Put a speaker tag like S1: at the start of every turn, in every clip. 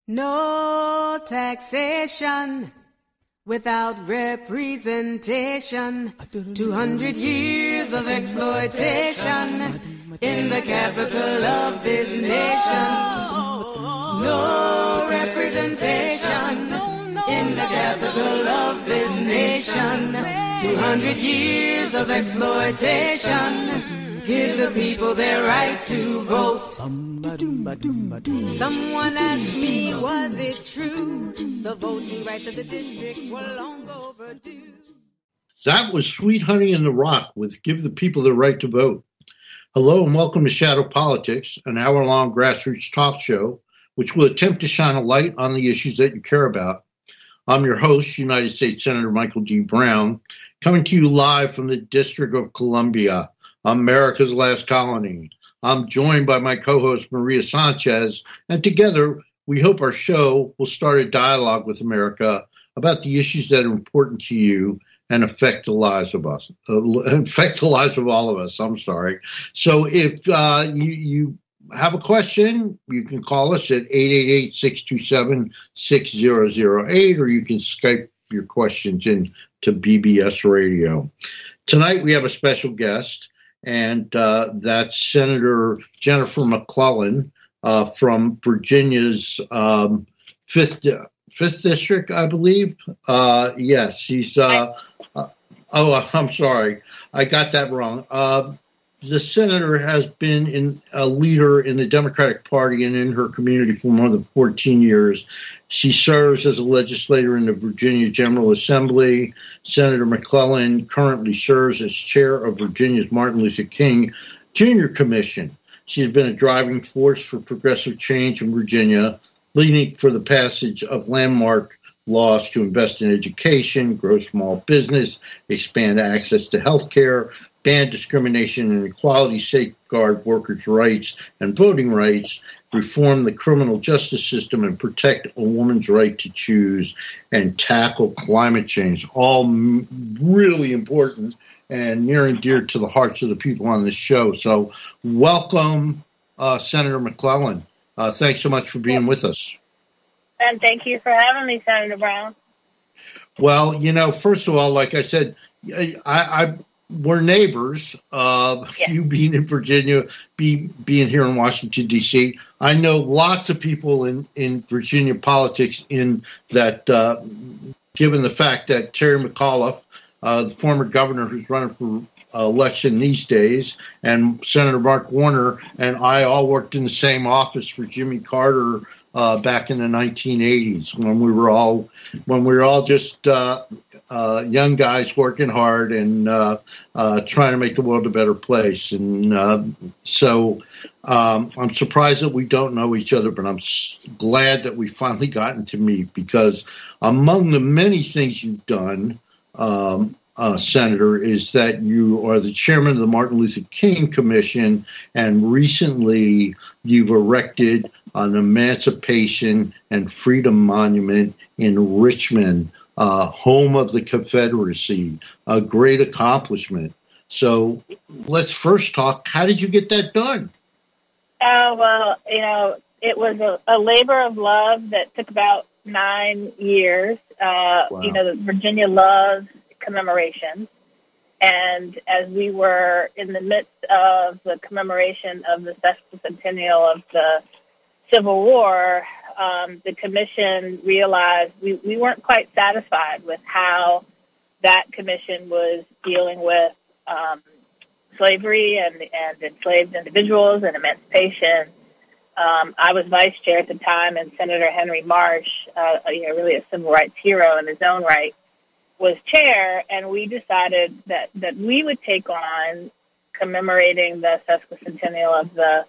S1: No taxation without representation. 200 years of exploitation in the capital of this nation. No representation in the capital of this nation. 200 years of exploitation. Give the people their right to vote. Someone asked me, was it true? The voting rights of the district were long overdue.
S2: That was Sweet Honey in the Rock with Give the People their Right to Vote. Hello and welcome to Shadow Politics, an hour-long grassroots talk show which will attempt to shine a light on the issues that you care about. I'm your host, United States Senator Michael D. Brown, coming to you live from the District of Columbia, America's last colony. I'm joined by my co-host, Maria Sanchez, and together we hope our show will start a dialogue with America about the issues that are important to you and affect the lives of us, affect the lives of all of us. I'm sorry. So if you have a question, you can call us at 888-627-6008, or you can Skype your questions in to BBS Radio. Tonight we have a special guest, and that's Senator Jennifer McClellan from Virginia's 5th District, I believe. Yes, she's I'm sorry. I got that wrong. The senator has been a leader in the Democratic Party and in her community for more than 14 years. She serves as a legislator in the Virginia General Assembly. Senator McClellan currently serves as chair of Virginia's Martin Luther King Jr. Commission. She has been a driving force for progressive change in Virginia, leading for the passage of landmark laws to invest in education, grow small business, expand access to health care, ban discrimination and equality, safeguard workers' rights and voting rights, reform the criminal justice system, and protect a woman's right to choose, and tackle climate change. All really important and near and dear to the hearts of the people on this show. So welcome, Senator McClellan. Thanks so much for being with us.
S3: And thank you for having me, Senator Brown.
S2: Well, first of all, like I said, we're neighbors.
S3: Yes.
S2: You being in Virginia, being here in Washington, D.C. I know lots of people in Virginia politics in that, given the fact that Terry McAuliffe, the former governor who's running for election these days, and Senator Mark Warner and I all worked in the same office for Jimmy Carter back in the 1980s when we were all just young guys working hard and trying to make the world a better place. And so I'm surprised that we don't know each other, but I'm glad that we finally gotten to meet, because among the many things you've done, Senator, is that you are the chairman of the Martin Luther King Commission, and recently you've erected an Emancipation and Freedom Monument in Richmond, home of the Confederacy, a great accomplishment. So let's first talk, how did you get that done?
S3: Well, it was a labor of love that took about 9 years. Wow. Virginia loves commemoration. And as we were in the midst of the commemoration of the sesquicentennial of the Civil War, the commission realized we weren't quite satisfied with how that commission was dealing with slavery and enslaved individuals and emancipation. I was vice chair at the time, and Senator Henry Marsh, really a civil rights hero in his own right, was chair, and we decided that we would take on commemorating the sesquicentennial of the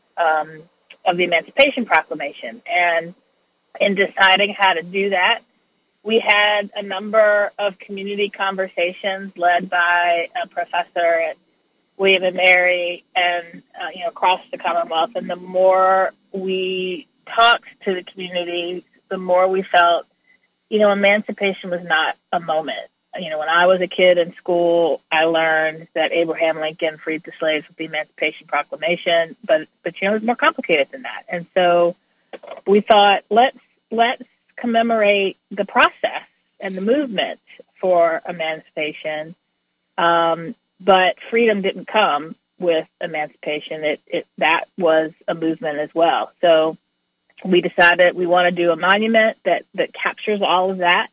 S3: Emancipation Proclamation. And in deciding how to do that, we had a number of community conversations led by a professor at William & Mary and across the Commonwealth. And the more we talked to the community, the more we felt emancipation was not a moment. When I was a kid in school, I learned that Abraham Lincoln freed the slaves with the Emancipation Proclamation, but it was more complicated than that. And so we thought, let's commemorate the process and the movement for emancipation. But freedom didn't come with emancipation. That was a movement as well. So we decided we want to do a monument that captures all of that.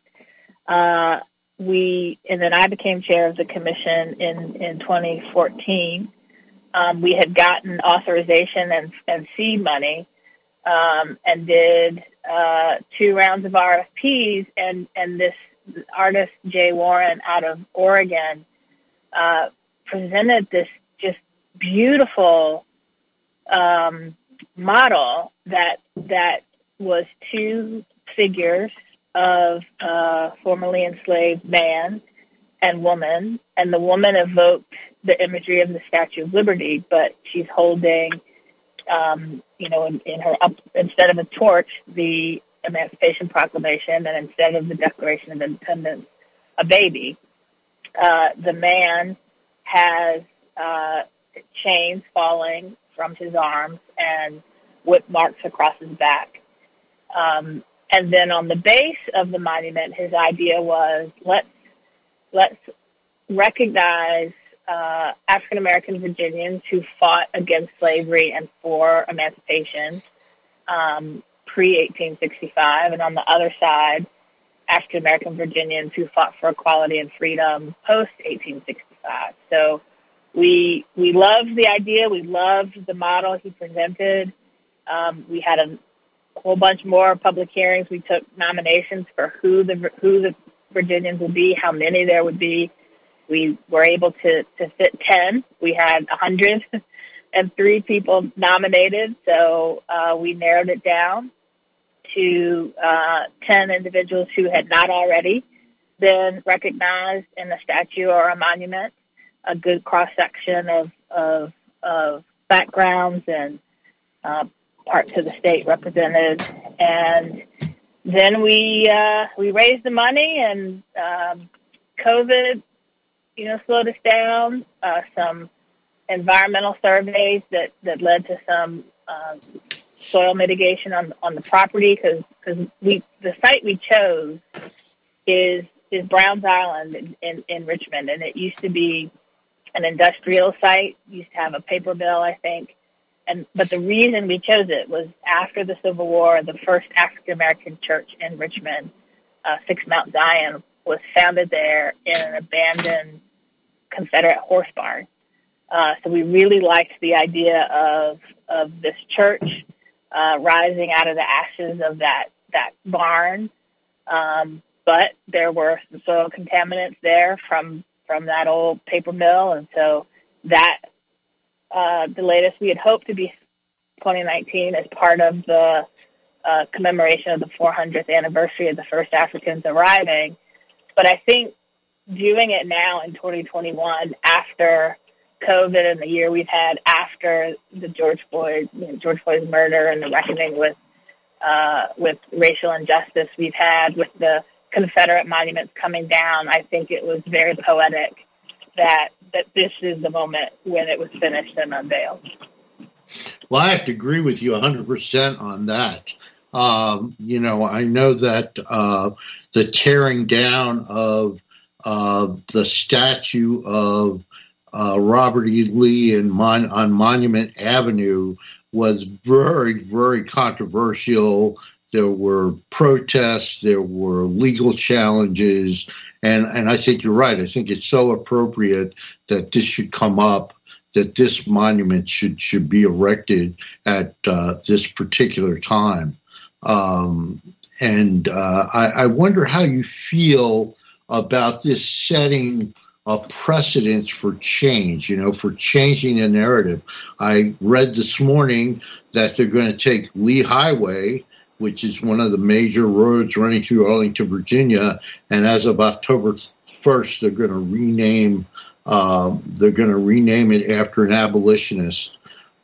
S3: And then I became chair of the commission in 2014. We had gotten authorization and seed money, and did 2 rounds of RFPs, and this artist, Jay Warren, out of Oregon, presented this just beautiful model that was 2 figures of formerly enslaved man and woman, and the woman evoked the imagery of the Statue of Liberty, but she's holding, in her instead of a torch, the Emancipation Proclamation, and instead of the Declaration of Independence, a baby. The man has chains falling from his arms and whip marks across his back. And then on the base of the monument, his idea was, let's recognize African American Virginians who fought against slavery and for emancipation pre-1865, and on the other side, African American Virginians who fought for equality and freedom post-1865. So we loved the idea. We loved the model he presented. We had a whole bunch more public hearings. We took nominations for who the Virginians would be, how many there would be. We were able to fit 10. We had 103 people nominated, so we narrowed it down to 10 individuals who had not already been recognized in a statue or a monument, a good cross-section of backgrounds and parts of the state represented. And then we raised the money, and COVID slowed us down. Some environmental surveys that led to some soil mitigation on the property, because the site we chose is Browns Island in Richmond, and it used to be an industrial site. It used to have a paper mill, I think. But the reason we chose it was after the Civil War, the first African American church in Richmond, Six Mount Zion, was founded there in an abandoned Confederate horse barn. So we really liked the idea of this church rising out of the ashes of that barn. But there were some soil contaminants there from that old paper mill, and so that delayed us. We had hoped to be 2019 as part of the commemoration of the 400th anniversary of the first Africans arriving. But I think doing it now in 2021, after COVID and the year we've had after the George Floyd's murder and the reckoning with racial injustice we've had with the Confederate monuments coming down, I think it was very poetic that this is the moment when it was finished and unveiled.
S2: Well, I have to agree with you 100% on that. I know that the tearing down of the statue of Robert E. Lee on Monument Avenue was very, very controversial. There were protests, there were legal challenges, and I think you're right. I think it's so appropriate that this should come up, that this monument should be erected at this particular time. I wonder how you feel about this setting a precedence for change, for changing the narrative. I read this morning that they're going to take Lee Highway, which is one of the major roads running through Arlington, Virginia, and as of October 1st, they're going to rename it after an abolitionist.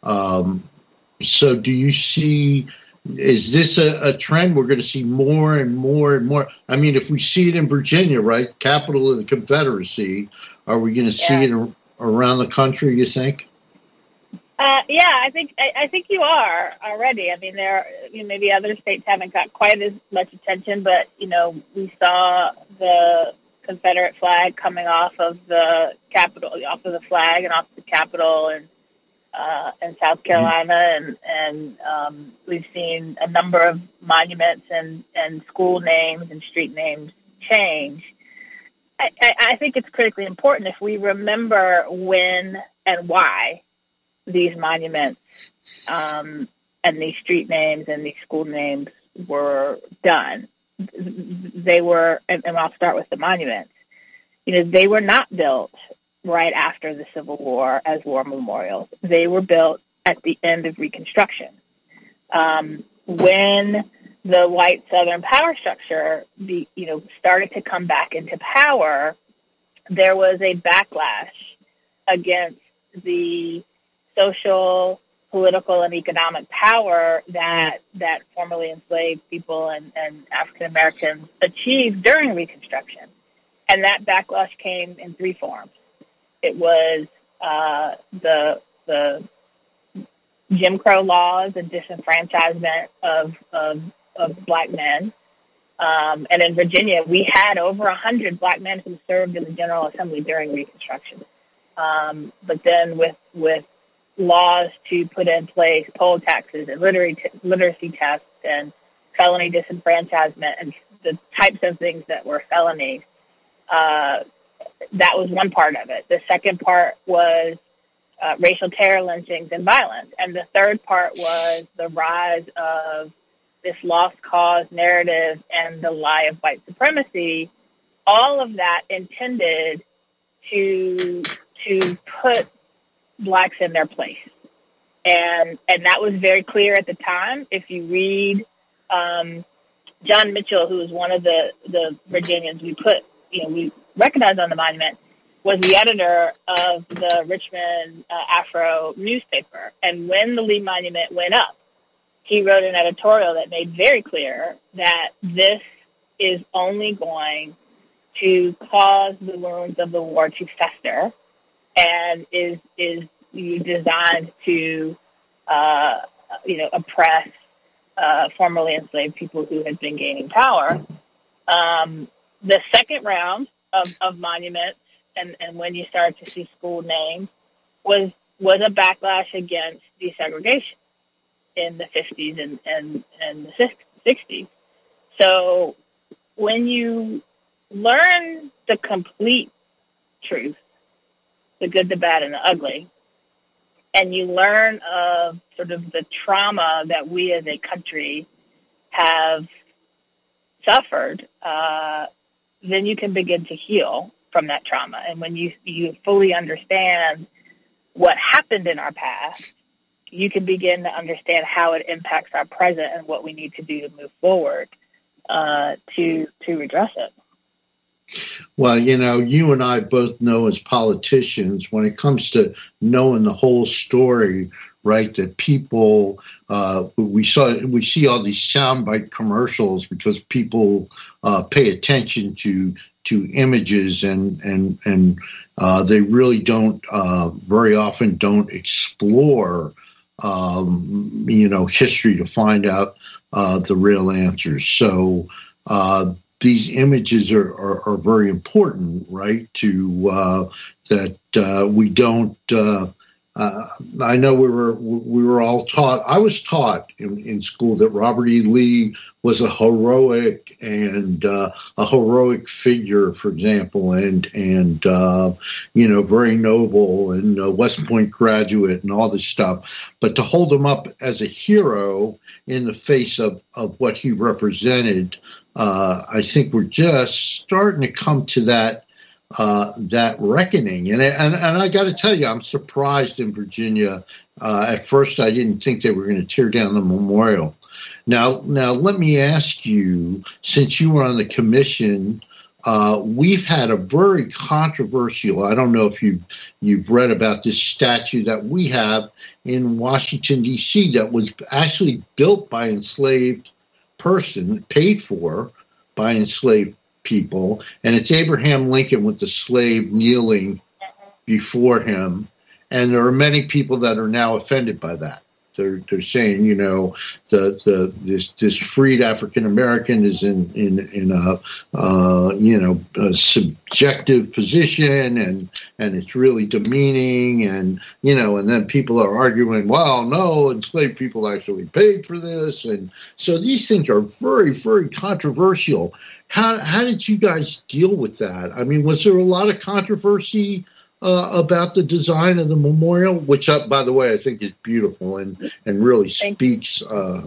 S2: So do you see, is this a trend we're going to see more and more and more? I mean, if we see it in Virginia, right, capital of the Confederacy, are we going to see it around the country, you think?
S3: I think you are already. I mean, maybe other states haven't got quite as much attention, but we saw the Confederate flag coming off of the Capitol, off of the flag and off the Capitol, and in South Carolina, and we've seen a number of monuments and school names and street names change. I think it's critically important if we remember when and why these monuments and these street names and these school names were done. They were, and I'll start with the monuments. They were not built right after the Civil War as war memorials. They were built at the end of Reconstruction. When the white Southern power structure, started to come back into power, there was a backlash against the social, political, and economic power that formerly enslaved people and African Americans achieved during Reconstruction. And that backlash came in three forms. It was the Jim Crow laws and disenfranchisement of Black men. And in Virginia, we had over 100 Black men who served in the General Assembly during Reconstruction. But then with laws to put in place poll taxes and literacy tests and felony disenfranchisement and the types of things that were felonies, that was one part of it. The second part was racial terror, lynchings, and violence. And the third part was the rise of this lost cause narrative and the lie of white supremacy, all of that intended to put Blacks in their place. And that was very clear at the time. If you read John Mitchell, who was one of the Virginians we recognized on the monument, was the editor of the Richmond Afro newspaper. And when the Lee Monument went up, he wrote an editorial that made very clear that this is only going to cause the wounds of the war to fester and is designed to, oppress formerly enslaved people who had been gaining power. The second round of monuments, and when you start to see school names, was a backlash against desegregation in the 50s and the 60s. So when you learn the complete truth, the good, the bad, and the ugly, and you learn of sort of the trauma that we as a country have suffered, then you can begin to heal from that trauma. And when you fully understand what happened in our past, you can begin to understand how it impacts our present and what we need to do to move forward to redress it.
S2: Well, you and I both know as politicians, when it comes to knowing the whole story, right, that people, we see all these soundbite commercials because people pay attention to images and they really don't, very often don't explore, history to find out the real answers. So these images are very important, right? To that we don't. I know we were all taught. I was taught in school that Robert E. Lee was a heroic and a heroic figure, for example, and very noble and West Point graduate and all this stuff. But to hold him up as a hero in the face of what he represented, I think we're just starting to come to that reckoning. And I got to tell you, I'm surprised in Virginia. At first, I didn't think they were going to tear down the memorial. Now, let me ask you, since you were on the commission, we've had a very controversial, I don't know if you've read about this statue that we have in Washington, D.C. that was actually built by enslaved person, paid for by enslaved people, and it's Abraham Lincoln with the slave kneeling before him. And there are many people that are now offended by that. They're saying, this freed African American is in a subjective position, and it's really demeaning, and then people are arguing, well, no, enslaved people actually paid for this, and so these things are very, very controversial. How did you guys deal with that? I mean, was there a lot of controversy about the design of the memorial, which, by the way, I think is beautiful and really speaks,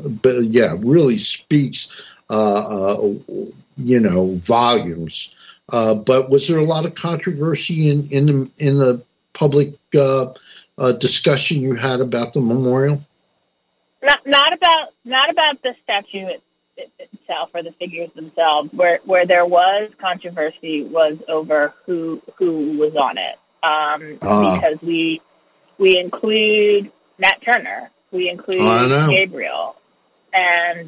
S2: volumes. But was there a lot of controversy in the public discussion you had about the memorial?
S3: Not about the statue itself or the figures themselves. Where there was controversy was over who was on it. Because we include Nat Turner, we include Gabriel, and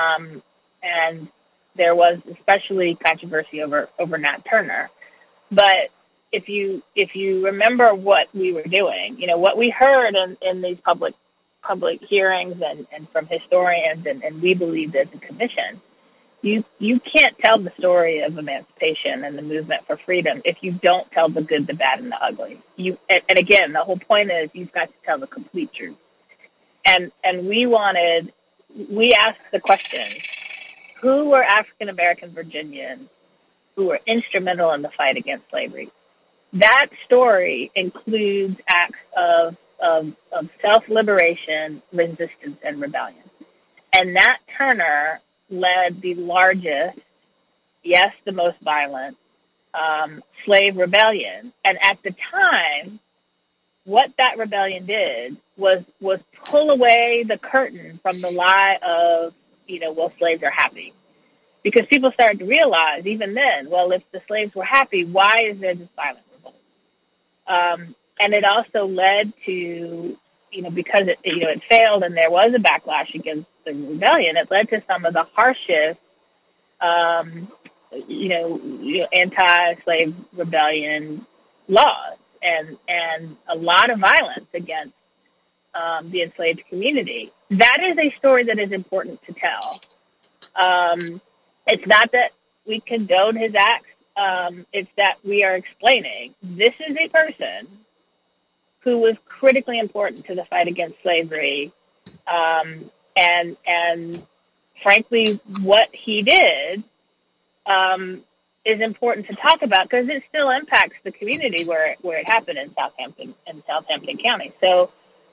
S3: there was especially controversy over Nat Turner. But if you remember what we were doing, what we heard in these public hearings and from historians and we believed as a commission, you can't tell the story of emancipation and the movement for freedom if you don't tell the good, the bad, and the ugly. And again, the whole point is you've got to tell the complete truth. And we asked the question, who were African American Virginians who were instrumental in the fight against slavery? That story includes acts of self-liberation, resistance, and rebellion. And Nat Turner led the largest, yes, the most violent, slave rebellion. And at the time, what that rebellion did was pull away the curtain from the lie of, slaves are happy. Because people started to realize, even then, well, if the slaves were happy, why is there this violent revolt? And it also led to, because it failed and there was a backlash against the rebellion, it led to some of the harshest, anti-slave rebellion laws and a lot of violence against the enslaved community. That is a story that is important to tell. It's not that we condone his acts. It's that we are explaining this is a person who was critically important to the fight against slavery. And frankly, what he did is important to talk about because it still impacts the community where it happened in Southampton County. So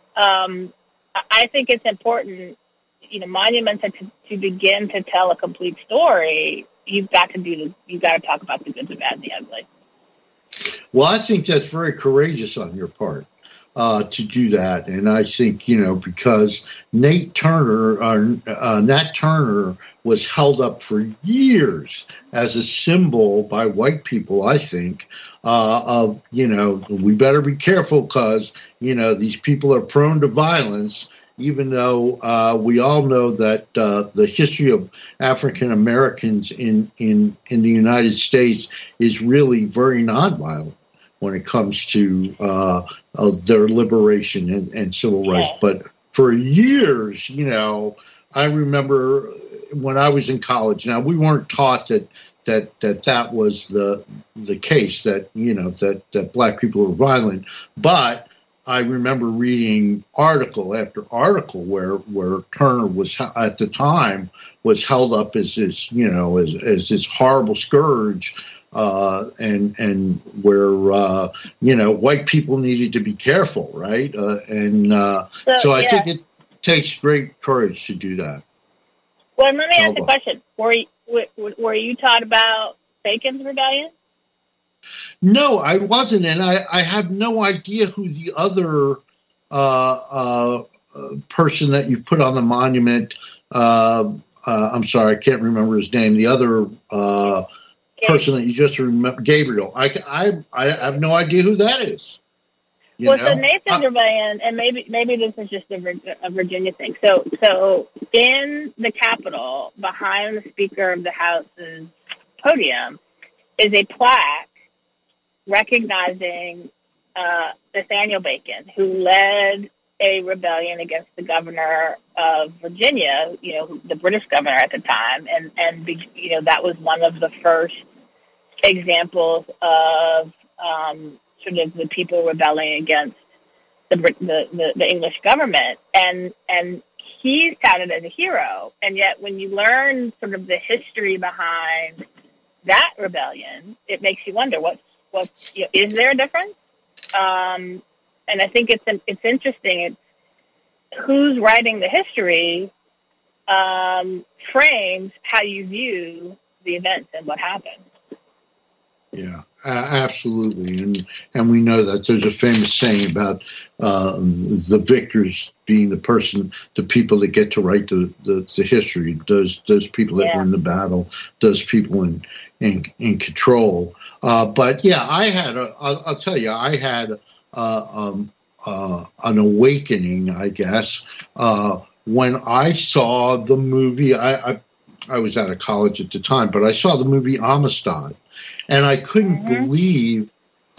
S3: I think it's important, monuments to begin to tell a complete story. You've got to talk about the good, the bad, and the ugly.
S2: Well, I think that's very courageous on your part. To do that, and I think because Nat Turner was held up for years as a symbol by white people. I think of we better be careful because these people are prone to violence. Even though we all know that the history of African Americans in the United States is really very nonviolent when it comes to their liberation and civil rights. But for years, I remember when I was in college. Now, we weren't taught that was the case, that black people were violent. But I remember reading article after article where Turner was at the time was held up as this as this horrible scourge. And where white people needed to be careful, right? So I think it takes great courage to do that.
S3: Well, let me ask the question: Were you taught about Bacon's rebellion?
S2: No, I wasn't, and I have no idea who the other person that you put on the monument. I'm sorry, I can't remember his name. The other. Person that you just remember, Gabriel. I have no idea who that is.
S3: So Nathan's rebellion, and maybe this is just a Virginia thing. So in the Capitol, behind the Speaker of the House's podium, is a plaque recognizing Nathaniel Bacon, who led a rebellion against the governor of Virginia, the British governor at the time, and that was one of the first examples of sort of the people rebelling against the English government, and he's touted as a hero. And yet, when you learn sort of the history behind that rebellion, it makes you wonder is there a difference? And I think it's interesting. It's who's writing the history frames how you view the events and what happened.
S2: Yeah, absolutely, and we know that there's a famous saying about the victors being the people that get to write the history. Those people that win the battle, those people in control. But yeah, I'll tell you, I had an awakening, I guess, when I saw the movie. I was out of college at the time, but I saw the movie Amistad. And I couldn't believe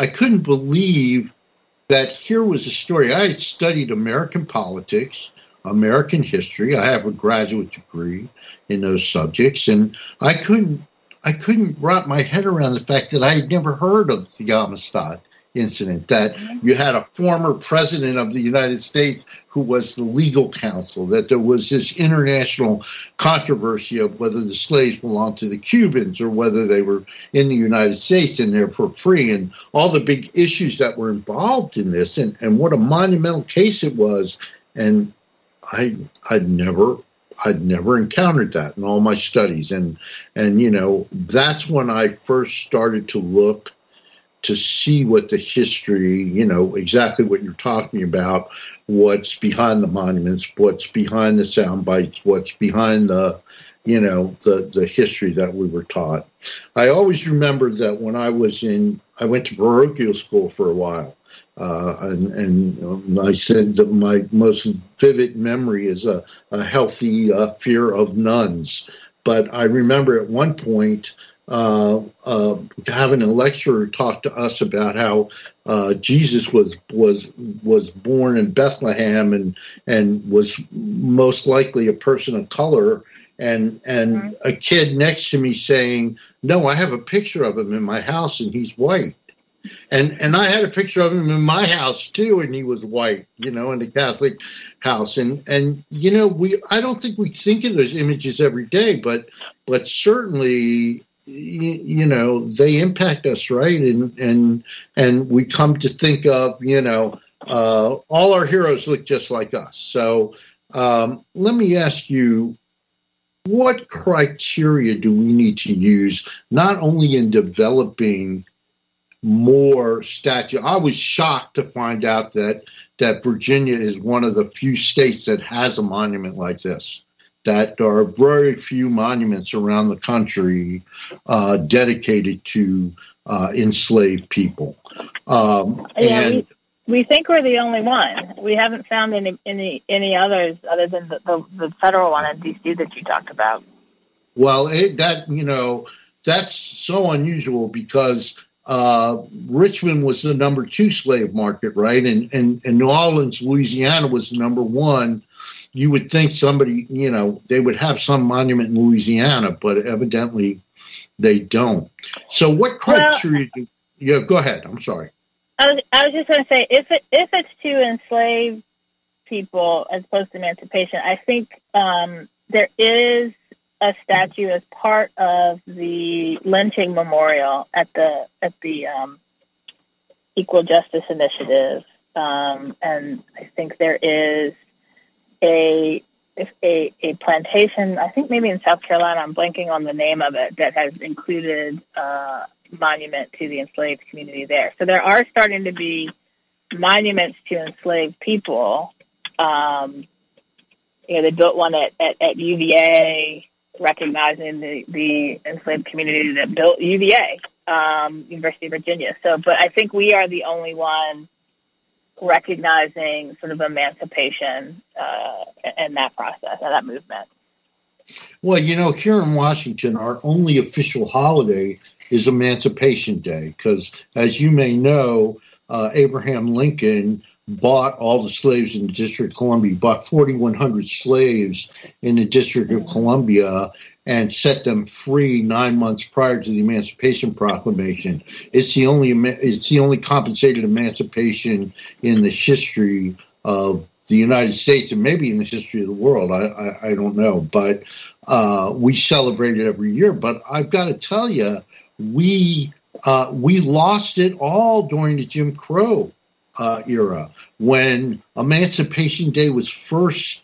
S2: that here was a story. I had studied American politics, American history. I have a graduate degree in those subjects, and I couldn't wrap my head around the fact that I had never heard of the Amistad incident, that you had a former president of the United States who was the legal counsel, that there was this international controversy of whether the slaves belonged to the Cubans or whether they were in the United States and therefore free, and all the big issues that were involved in this, and what a monumental case it was. And I'd never encountered that in all my studies. And that's when I first started to look to see what the history, exactly what you're talking about, what's behind the monuments, what's behind the sound bites, what's behind the history that we were taught. I always remember that when I went to parochial school for a while, and I said that my most vivid memory is a healthy fear of nuns. But I remember at one point having a lecturer talk to us about how Jesus was born in Bethlehem and was most likely a person of color, and a kid next to me saying, "No, I have a picture of him in my house and he's white." And I had a picture of him in my house too, and he was white, in the Catholic house. And I don't think we think of those images every day, but certainly, they impact us, right? And we come to think of, all our heroes look just like us. So let me ask you, what criteria do we need to use, not only in developing more statues? I was shocked to find out that Virginia is one of the few states that has a monument like this, that there are very few monuments around the country dedicated to enslaved people.
S3: We think we're the only one. We haven't found any others other than the federal one in D.C. that you talked about.
S2: Well, that's so unusual because Richmond was the number 2 slave market, right? And New Orleans, Louisiana was the number 1. You would think somebody, they would have some monument in Louisiana, but evidently they don't. So what criteria go ahead. I'm sorry.
S3: I was just going to say, if it's to enslave people as opposed to emancipation, I think there is a statue as part of the lynching memorial at the Equal Justice Initiative, and I think there is a plantation, I think maybe in South Carolina, I'm blanking on the name of it, that has included monument to the enslaved community there. So there are starting to be monuments to enslaved people. They built one at UVA, recognizing the enslaved community that built UVA, University of Virginia. So, but I think we are the only one recognizing sort of emancipation and that process and that movement.
S2: Well, here in Washington, our only official holiday is Emancipation Day, because as you may know, Abraham Lincoln bought all the slaves in the District of Columbia, bought 4,100 slaves in the District of Columbia, and set them free 9 months prior to the Emancipation Proclamation. It's the only compensated emancipation in the history of the United States, and maybe in the history of the world. I don't know, but we celebrate it every year. But I've got to tell you, we lost it all during the Jim Crow era, when Emancipation Day was first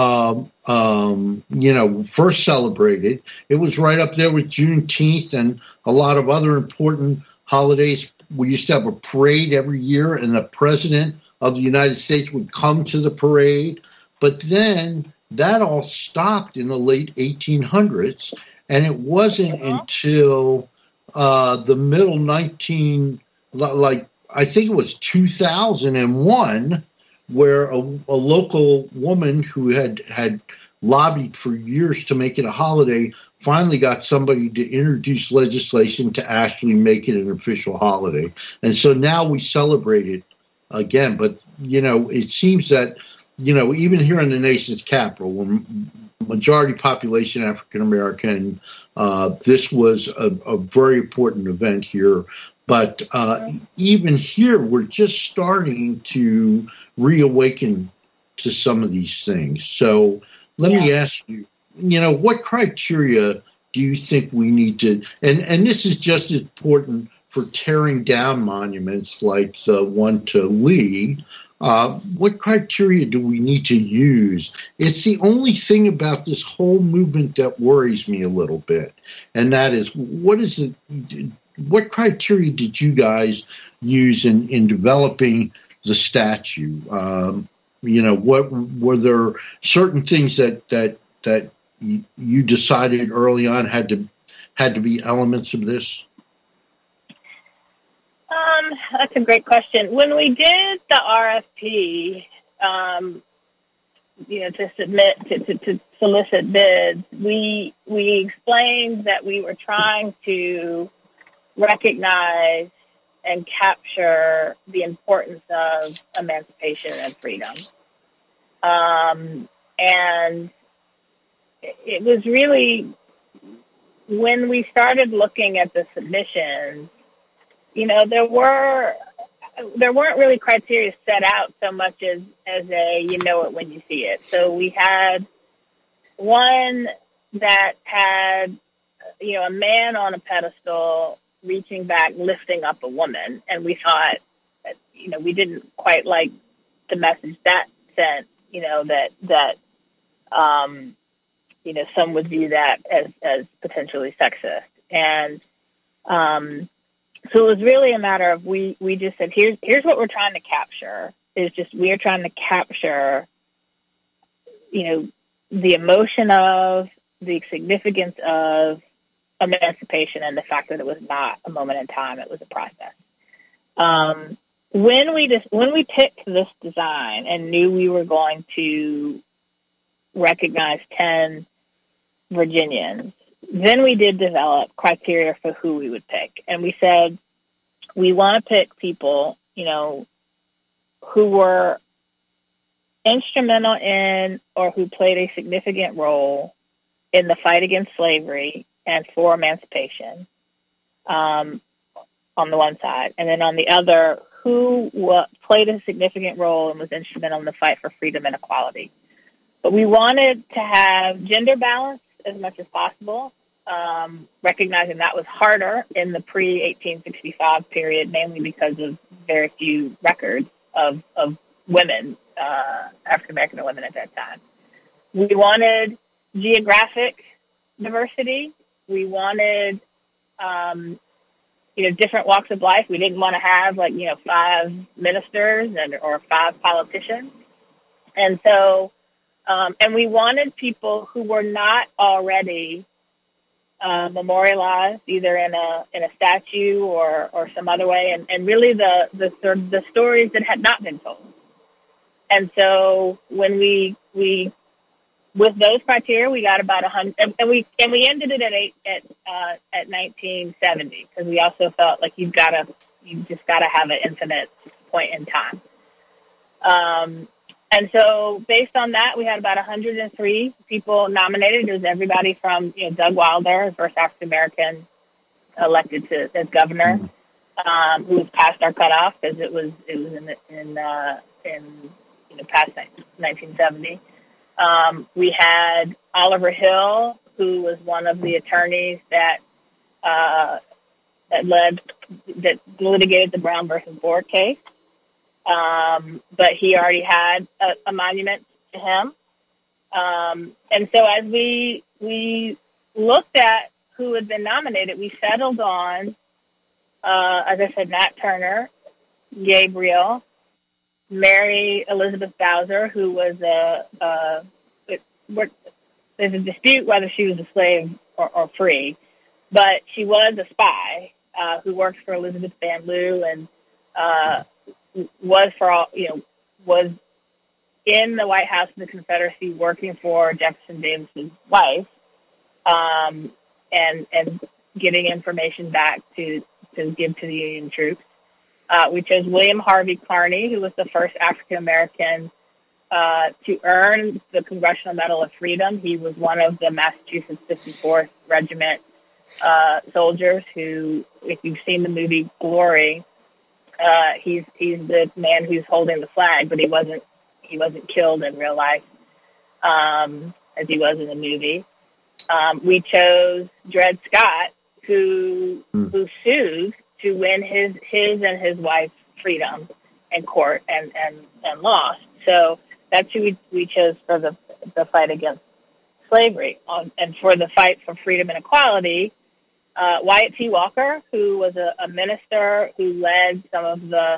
S2: celebrated. It was right up there with Juneteenth and a lot of other important holidays. We used to have a parade every year, and the president of the United States would come to the parade. But then that all stopped in the late 1800s, and it wasn't until the middle I think it was 2001, where a local woman who had lobbied for years to make it a holiday finally got somebody to introduce legislation to actually make it an official holiday. And so now we celebrate it again. But, it seems that, even here in the nation's capital, where majority population African-American, this was a very important event here. But even here, we're just starting to reawaken to some of these things. So let me ask you, what criteria do you think we need to, and this is just as important for tearing down monuments like the one to Lee, what criteria do we need to use? It's the only thing about this whole movement that worries me a little bit, and that is, what criteria did you guys use in developing the statue? What were there certain things that you decided early on had to be elements of this?
S3: That's a great question. When we did the RFP, to solicit bids, we explained that we were trying to recognize and capture the importance of emancipation and freedom. And it was really when we started looking at the submissions, there weren't really criteria set out so much as you know it when you see it. So we had one that had, a man on a pedestal reaching back, lifting up a woman. And we thought, that, we didn't quite like the message that sent, that some would view that as potentially sexist. And so it was really a matter of, we just said, here's what we're trying to capture, we are trying to capture, the emotion of, the significance of emancipation, and the fact that it was not a moment in time, it was a process. When we picked this design and knew we were going to recognize 10 Virginians, then we did develop criteria for who we would pick. And we said, we want to pick people, who were instrumental in or who played a significant role in the fight against slavery and for emancipation, on the one side. And then on the other, who played a significant role and was instrumental in the fight for freedom and equality. But we wanted to have gender balance as much as possible, recognizing that was harder in the pre-1865 period, mainly because of very few records of women, African-American women at that time. We wanted geographic diversity. We wanted, different walks of life. We didn't want to have 5 ministers or 5 politicians. And so, and we wanted people who were not already memorialized either in a statue or some other way, and really the stories that had not been told. And so when we with those criteria, we got about 100, and we ended it at 1970, because we also felt like you just gotta have an infinite point in time. And so based on that, we had about 103 people nominated. It was everybody from, Doug Wilder, first African-American elected as governor, who was past our cutoff because it was in past 1970. We had Oliver Hill, who was one of the attorneys that litigated the Brown versus Board case. But he already had a monument to him. And so as we looked at who had been nominated, we settled on, as I said, Nat Turner, Gabriel, Mary Elizabeth Bowser, who was there's a dispute whether she was a slave or free, but she was a spy who worked for Elizabeth Van Lew and was in the White House of the Confederacy working for Jefferson Davis's wife, and getting information back to give to the Union troops. We chose William Harvey Carney, who was the first African American to earn the Congressional Medal of Freedom. He was one of the Massachusetts 54th Regiment soldiers who, if you've seen the movie Glory, he's the man who's holding the flag, but he wasn't killed in real life, as he was in the movie. We chose Dred Scott, who sued to win his and his wife's freedom in court and lost. So that's who we chose for the fight against slavery. And for the fight for freedom and equality, Wyatt T. Walker, who was a minister who led some of the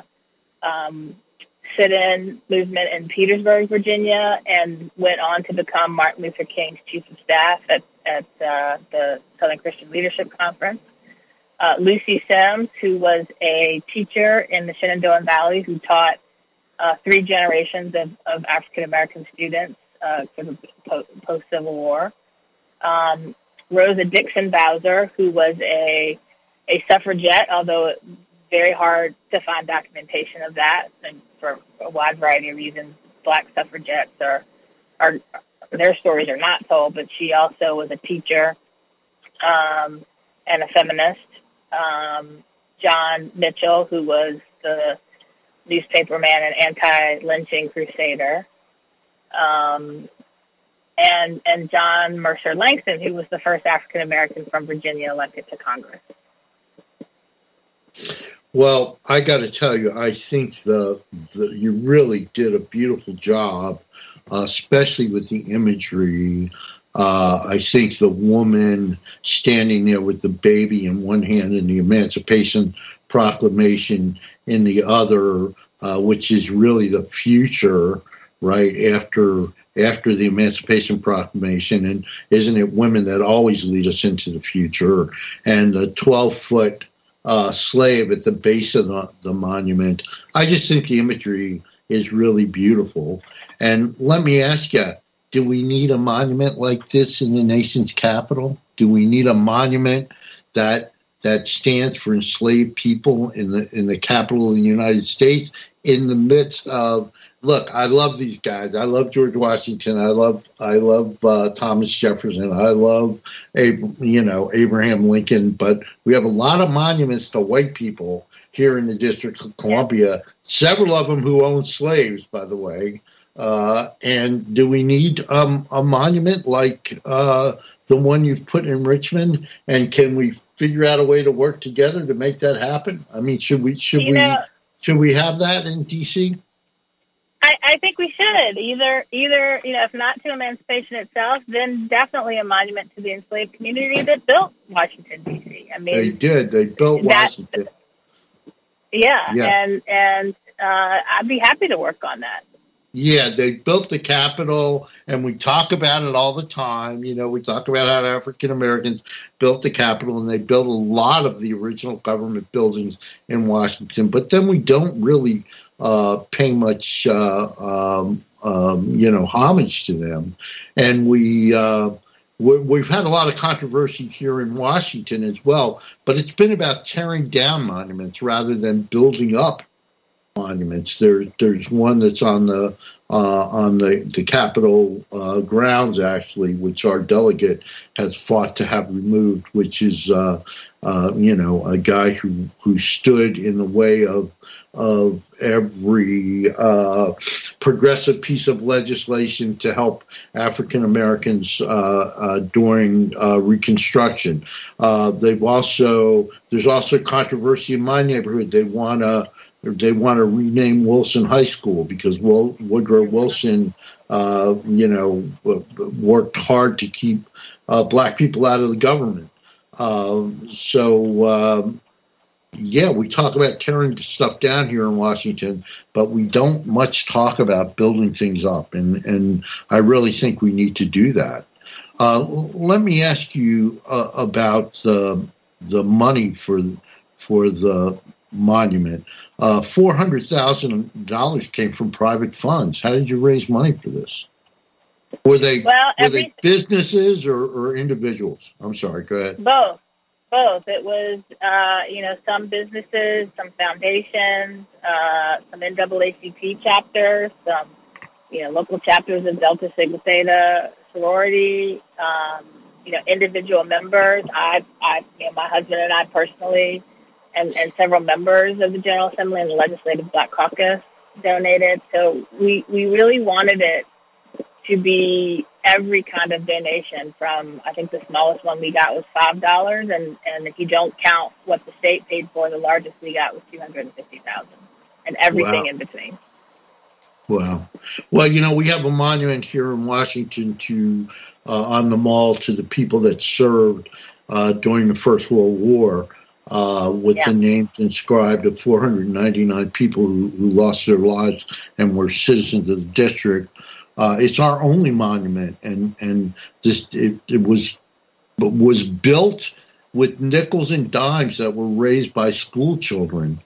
S3: sit-in movement in Petersburg, Virginia, and went on to become Martin Luther King's chief of staff at the Southern Christian Leadership Conference. Lucy Sims, who was a teacher in the Shenandoah Valley, who taught 3 generations of African-American students for the post-Civil War. Rosa Dixon Bowser, who was a suffragette, although it's very hard to find documentation of that, and for a wide variety of reasons. Black suffragettes are their stories are not told, but she also was a teacher and a feminist. John Mitchell, who was the newspaperman and anti-lynching crusader, and John Mercer Langston, who was the first African-American from Virginia elected to Congress.
S2: Well, I got to tell you, I think you really did a beautiful job, especially with the imagery. I think the woman standing there with the baby in one hand and the Emancipation Proclamation in the other, which is really the future, right, after the Emancipation Proclamation. And isn't it women that always lead us into the future? And the 12-foot slave at the base of the monument. I just think the imagery is really beautiful. And let me ask you, do we need a monument like this in the nation's capital? Do we need a monument that stands for enslaved people in the capital of the United States in the midst of, look, I love these guys. I love George Washington. I love Thomas Jefferson. I love Abraham Lincoln. But we have a lot of monuments to white people here in the District of Columbia, several of them who owned slaves, by the way. And do we need a monument like the one you've put in Richmond? And can we figure out a way to work together to make that happen? I mean, should we have that in D.C.?
S3: I think we should. Either if not to emancipation itself, then definitely a monument to the enslaved community that built Washington, D.C. I mean,
S2: they did. They built Washington.
S3: Yeah. And I'd be happy to work on that.
S2: Yeah, they built the Capitol, and we talk about it all the time. We talk about how African Americans built the Capitol, and they built a lot of the original government buildings in Washington. But then we don't really pay much, homage to them. And we've had a lot of controversy here in Washington as well. But it's been about tearing down monuments rather than building up monuments. There's one that's on the Capitol grounds, actually, which our delegate has fought to have removed, which is a guy who stood in the way of every progressive piece of legislation to help African Americans during Reconstruction. There's also controversy in my neighborhood. They want to rename Wilson High School because Woodrow Wilson, worked hard to keep black people out of the government. We talk about tearing stuff down here in Washington, but we don't much talk about building things up, and I really think we need to do that. Let me ask you about the money for the monument. $400,000 came from private funds. How did you raise money for this? Were they businesses or individuals? I'm sorry, go ahead.
S3: Both. It was, some businesses, some foundations, some NAACP chapters, some, local chapters of Delta Sigma Theta sorority, individual members. My husband and I personally, and several members of the General Assembly and the Legislative Black Caucus donated. So we really wanted it to be every kind of donation from, I think the smallest one we got was $5. And if you don't count what the state paid for, the largest we got was $250,000 and everything in between.
S2: Wow. Well, we have a monument here in Washington on the Mall to the people that served during the First World War. With the names inscribed of 499 people who lost their lives and were citizens of the district. It's our only monument, and this it was built with nickels and dimes that were raised by school children,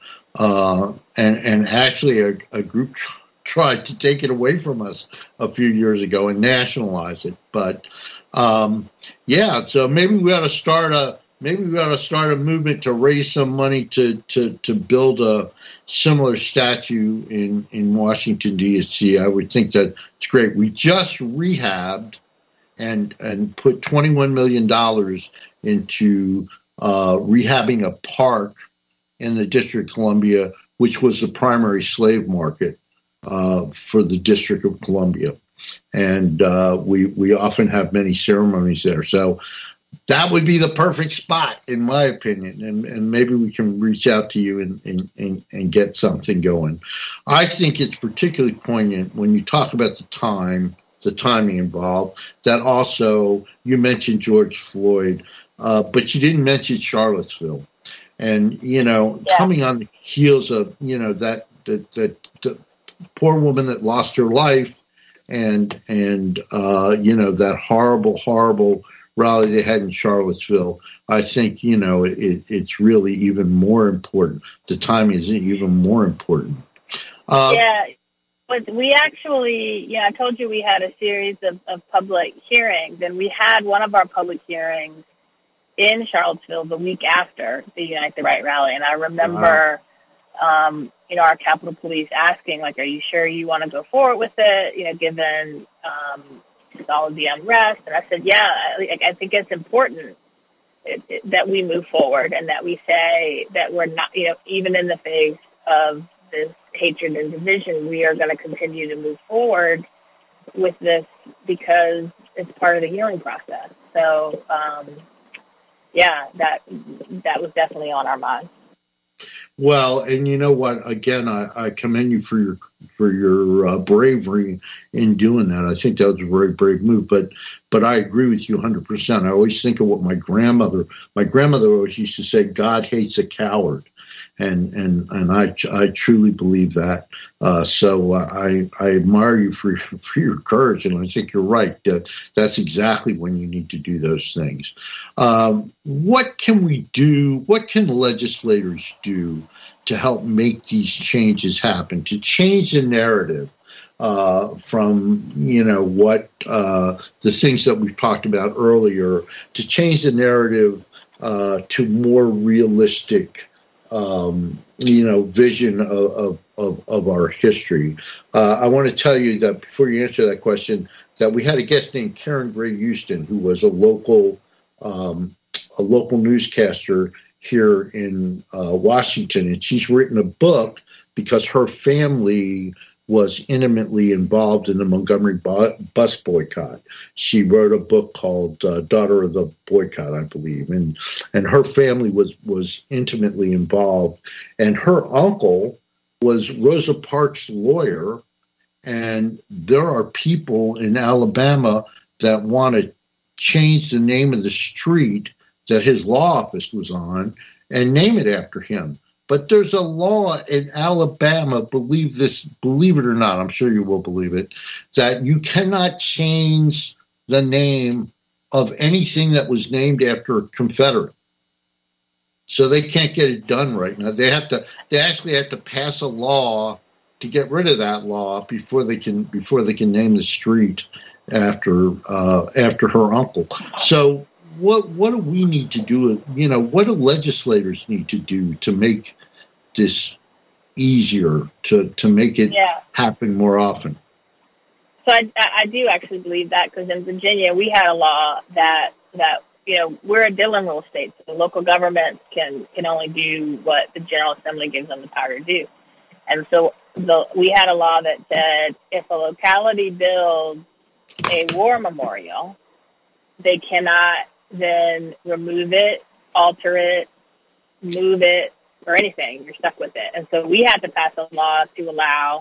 S2: and actually a group tried to take it away from us a few years ago and nationalize it. But so maybe we ought to start a movement to raise some money to build a similar statue in Washington, D.C. I would think that it's great. We just rehabbed and put $21 million into rehabbing a park in the District of Columbia, which was the primary slave market for the District of Columbia. And we often have many ceremonies there. So that would be the perfect spot, in my opinion, and maybe we can reach out to you and get something going. I think it's particularly poignant when you talk about the timing involved, that also you mentioned George Floyd, but you didn't mention Charlottesville. And, coming on the heels of, that poor woman that lost her life and that horrible rally they had in Charlottesville, I think, it's really even more important. The timing is even more important. But
S3: we actually, I told you we had a series of public hearings, and we had one of our public hearings in Charlottesville the week after the Unite the Right rally. And I remember, our Capitol Police asking, are you sure you want to go forward with it, given all of the unrest? And I said, I think it's important that we move forward and that we say that we're not, even in the face of this hatred and division, we are going to continue to move forward with this because it's part of the healing process. So, that was definitely on our minds.
S2: Well, and you know what? Again, I commend you for your bravery in doing that. I think that was a very brave move. But I agree with you 100%. I always think of what my grandmother always used to say: "God hates a coward," and I truly believe that. So I admire you for your courage, and I think you're right. That's exactly when you need to do those things. What can we do? What can legislators do to help make these changes happen? To change the narrative from what the things that we've talked about earlier, to change the narrative to more realistic vision of our history. I want to tell you that before you answer that question, that we had a guest named Karen Gray Houston, who was a local newscaster here in Washington, and she's written a book because her family was intimately involved in the Montgomery bus boycott. She wrote a book called Daughter of the Boycott, I believe, and her family was intimately involved. And her uncle was Rosa Parks' lawyer, and there are people in Alabama that want to change the name of the street that his law office was on and name it after him. But there's a law in Alabama, believe it or not, I'm sure you will believe it, that you cannot change the name of anything that was named after a Confederate. So they can't get it done right now. They actually have to pass a law to get rid of that law before they can name the street after her uncle. So what do we need to do? What do legislators need to do to make this easier, to make it happen more often?
S3: So I do actually believe that, because in Virginia we had a law that we're a Dillon Rule state, so the local governments can only do what the General Assembly gives them the power to do. And so we had a law that said if a locality builds a war memorial, they cannot then remove it, alter it, move it, or anything. You're stuck with it. And so we had to pass a law to allow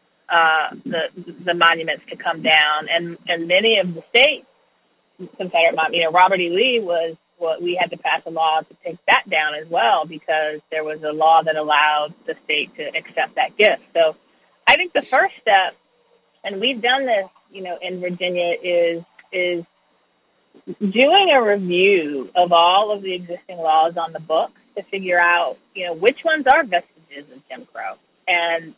S3: the monuments to come down. And many of the states, Confederate Robert E. Lee was what we had to pass a law to take that down as well, because there was a law that allowed the state to accept that gift. So I think the first step, and we've done this, in Virginia, is doing a review of all of the existing laws on the books to figure out, which ones are vestiges of Jim Crow. And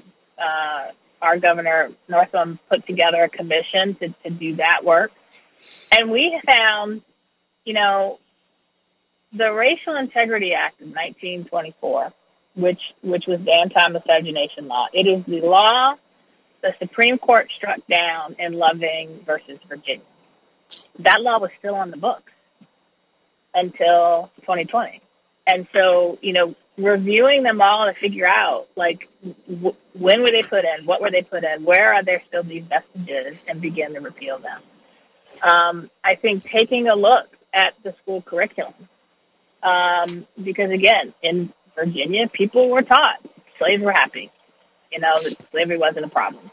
S3: our Governor Northam put together a commission to do that work. And we found, the Racial Integrity Act of 1924, which was the anti-miscegenation law. It is the law the Supreme Court struck down in Loving versus Virginia. That law was still on the books until 2020. And so, reviewing them all to figure out, when were they put in? What were they put in? Where are there still these vestiges? And begin to repeal them. I think taking a look at the school curriculum, because, again, in Virginia, people were taught slaves were happy, that slavery wasn't a problem.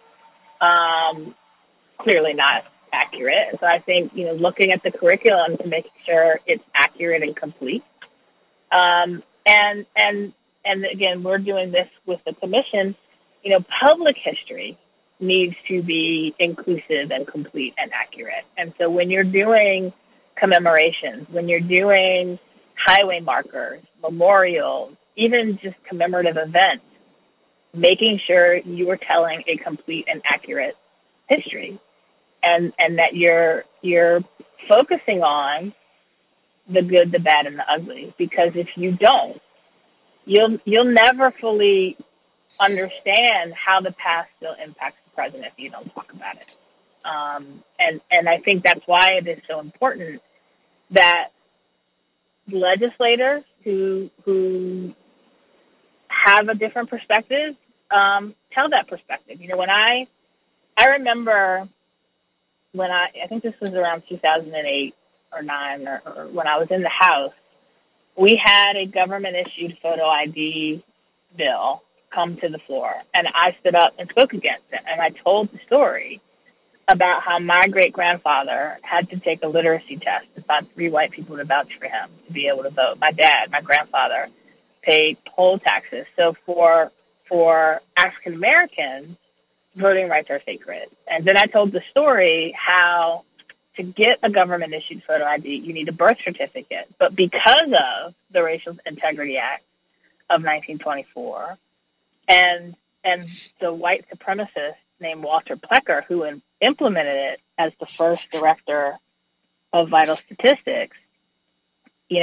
S3: Clearly not accurate. So I think, looking at the curriculum to make sure it's accurate and complete. And again, we're doing this with the commission. Public history needs to be inclusive and complete and accurate. And so when you're doing commemorations, when you're doing highway markers, memorials, even just commemorative events, making sure you are telling a complete and accurate history, and that you're focusing on the good, the bad, and the ugly. Because if you don't, you'll never fully understand how the past still impacts the present if you don't talk about it. And I think that's why it is so important that legislators who have a different perspective tell that perspective. When I remember when I think this was around 2008 or 9, or when I was in the House, we had a government-issued photo ID bill come to the floor, and I stood up and spoke against it, and I told the story about how my great-grandfather had to take a literacy test to find 3 white people to vouch for him to be able to vote. My dad, my grandfather, paid poll taxes. So for African Americans, voting rights are sacred. And then I told the story how to get a government-issued photo ID, you need a birth certificate. But because of the Racial Integrity Act of 1924 and the white supremacist named Walter Plecker, who implemented it as the first director of vital statistics,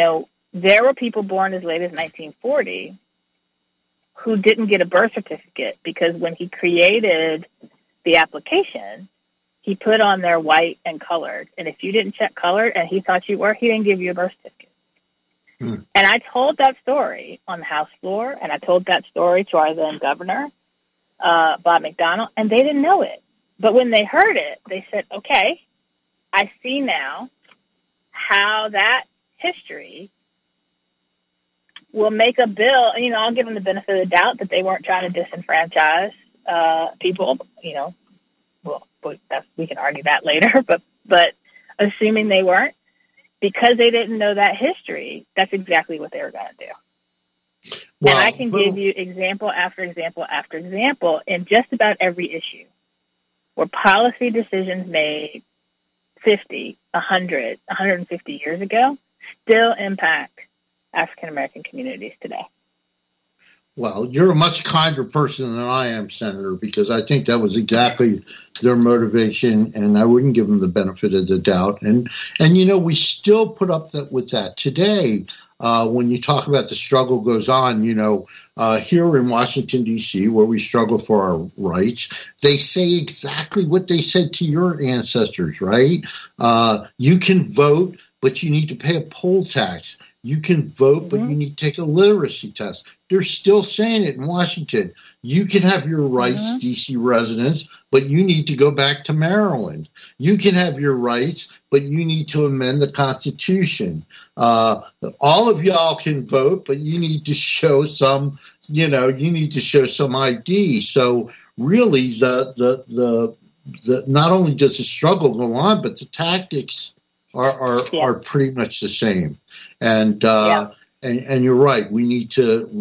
S3: there were people born as late as 1940 who didn't get a birth certificate because when he created the application, he put on there white and colored. And if you didn't check colored and he thought you were, he didn't give you a birth certificate. And I told that story on the House floor, and I told that story to our then governor, Bob McDonnell, and they didn't know it. But when they heard it, they said, okay, I see now how that history will make a bill. You know, I'll give them the benefit of the doubt that they weren't trying to disenfranchise people. You know, well, we can argue that later. But assuming they weren't, because they didn't know that history, that's exactly what they were going to do. Well, and I can give you example after example after example in just about every issue where policy decisions made 50, 100, 150 years ago still impact African-American communities today.
S2: Well, you're a much kinder person than I am, Senator, because I think that was exactly their motivation, and I wouldn't give them the benefit of the doubt. And you know, we still put up with that today. When you talk about the struggle goes on, you know, here in Washington, D.C., where we struggle for our rights, they say exactly what they said to your ancestors, right? You can vote, but you need to pay a poll tax. You can vote, but you need to take a literacy test. They're still saying it in Washington. You can have your rights, D.C. residents, but you need to go back to Maryland. You can have your rights, but you need to amend the Constitution. All of y'all can vote, but you need to show some, you need to show some ID. So really, the not only does the struggle go on, but the tactics are pretty much the same. And you're right. We need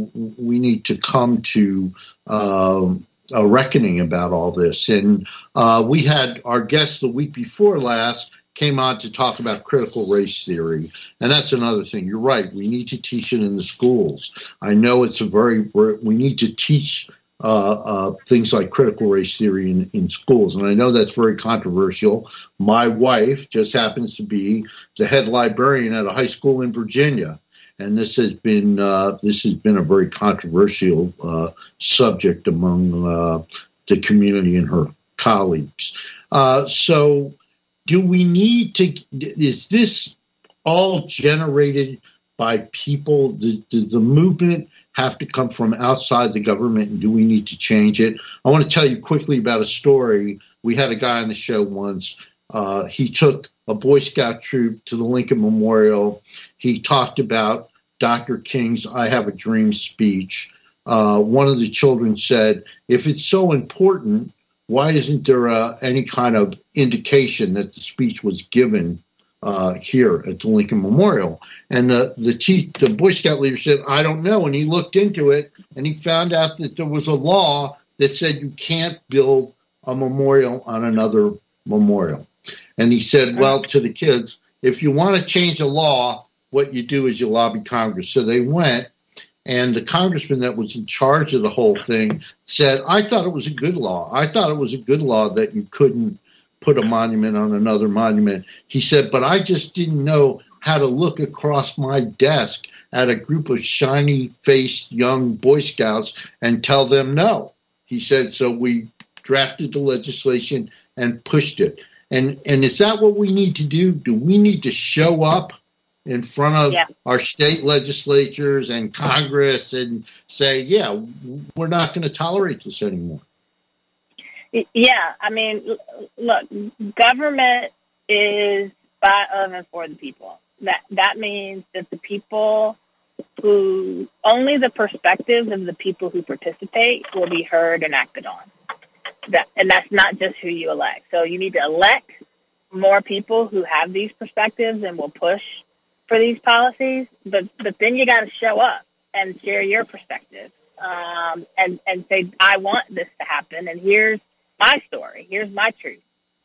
S2: to come to a reckoning about all this. And we had our guest the week before last came on to talk about critical race theory, and that's another thing. You're right. We need to teach it in the schools. I know we need to teach things like critical race theory in schools. And I know that's very controversial. My wife just happens to be the head librarian at a high school in Virginia. And this has been a very controversial subject among the community and her colleagues. So do we need to, is this all generated by people? Does the movement have to come from outside the government, and do we need to change it? I want to tell you quickly about a story. We had a guy on the show once. He took a Boy Scout troop to the Lincoln Memorial. He talked about Dr. King's I Have a Dream speech. One of the children said, if it's so important, why isn't there any kind of indication that the speech was given here at the Lincoln Memorial? And the Boy Scout leader said, I don't know. And he looked into it, and he found out that there was a law that said you can't build a memorial on another memorial. And he said, well, to the kids, if you want to change a law, what you do is you lobby Congress. So they went, and the congressman that was in charge of the whole thing said, I thought it was a good law. I thought it was a good law that you couldn't put a monument on another monument. He said, but I just didn't know how to look across my desk at a group of shiny-faced young Boy Scouts and tell them no. He said, so we drafted the legislation and pushed it. And is that what we need to do? Do we need to show up in front of our state legislatures and Congress and say, yeah, we're not going to tolerate this anymore?
S3: Yeah, I mean, look, government is by, of, and for the people. That means that the people who, only the perspectives of the people who participate will be heard and acted on. And that's not just who you elect. So you need to elect more people who have these perspectives and will push for these policies, but then you got to show up and share your perspective and say, I want this to happen, and here's my story, here's my truth.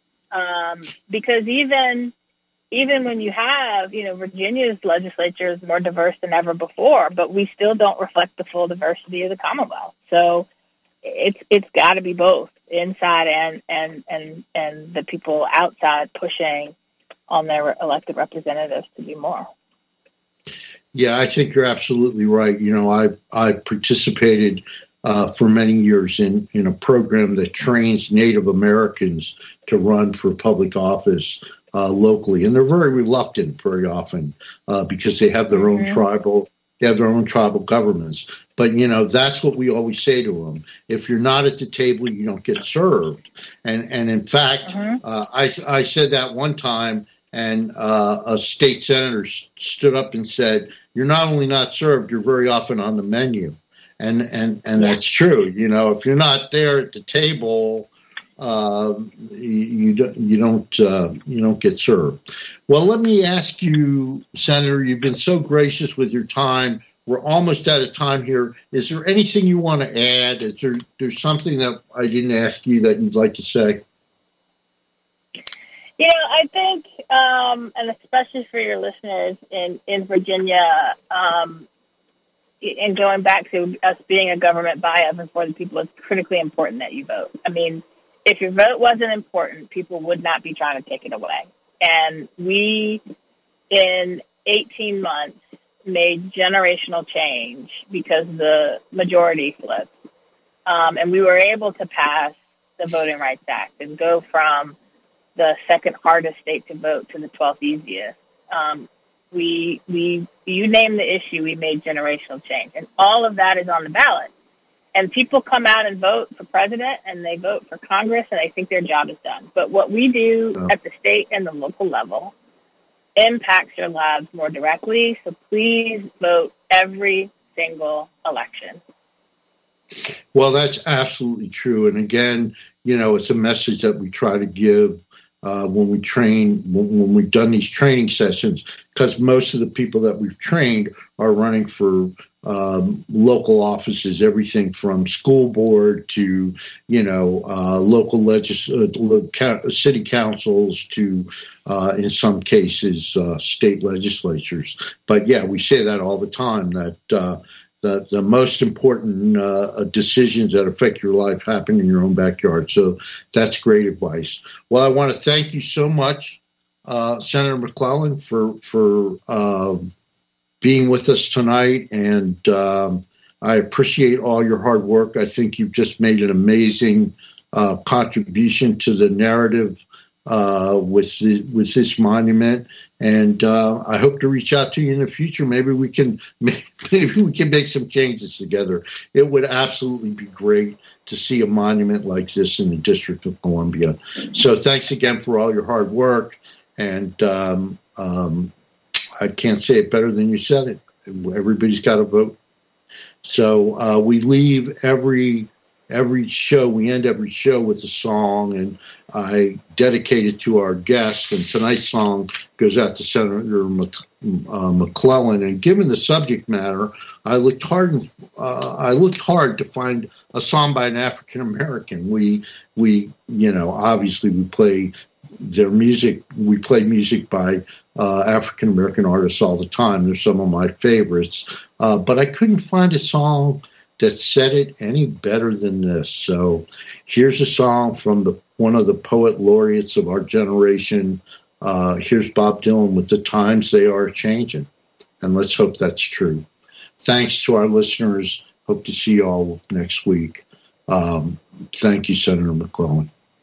S3: Because even when you have, Virginia's legislature is more diverse than ever before, but we still don't reflect the full diversity of the Commonwealth. So it's got to be both inside and the people outside pushing on their elected representatives to do more.
S2: Yeah, I think you're absolutely right. You know, I participated for many years in a program that trains Native Americans to run for public office locally, and they're very reluctant very often because they have their own tribal governments. But you know, that's what we always say to them: if you're not at the table, you don't get served. And in fact, I said that one time, and a state senator stood up and said, "You're not only not served, you're very often on the menu." And that's true. You know, if you're not there at the table, you don't get served. Well, let me ask you, Senator. You've been so gracious with your time. We're almost out of time here. Is there anything you want to add? Is there's something that I didn't ask you that you'd like to say?
S3: You know, I think, and especially for your listeners in Virginia. And going back to us being a government by, of, and for the people, it's critically important that you vote. I mean, if your vote wasn't important, people would not be trying to take it away. And we, in 18 months, made generational change because the majority flipped. And we were able to pass the Voting Rights Act and go from the second hardest state to vote to the 12th easiest. You name the issue, we made generational change. And all of that is on the ballot. And people come out and vote for president, and they vote for Congress, and they think their job is done. But what we do at the state and the local level impacts your lives more directly. So please vote every single election.
S2: Well, that's absolutely true. And again, you know, it's a message that we try to give when we train, when we've done these training sessions, because most of the people that we've trained are running for local offices, everything from school board to, you know, local city councils to, in some cases, state legislatures. But yeah, we say that all the time, that the most important decisions that affect your life happen in your own backyard. So that's great advice. Well, I want to thank you so much, Senator McClellan, for being with us tonight. And I appreciate all your hard work. I think you've just made an amazing contribution to the narrative with this monument. And I hope to reach out to you in the future. Maybe we can make some changes together. It would absolutely be great to see a monument like this in the District of Columbia. So thanks again for all your hard work. And I can't say it better than you said it. Everybody's got to vote. So we leave every show, we end every show with a song, and I dedicate it to our guest. And tonight's song goes out to Senator McClellan. And given the subject matter, I looked hard to find a song by an African American. We obviously we play their music. We play music by African American artists all the time. They're some of my favorites, but I couldn't find a song that said it any better than this. So here's a song from one of the poet laureates of our generation. Here's Bob Dylan with "The Times They Are Changing." And let's hope that's true. Thanks to our listeners. Hope to see you all next week. Thank you, Senator McClellan.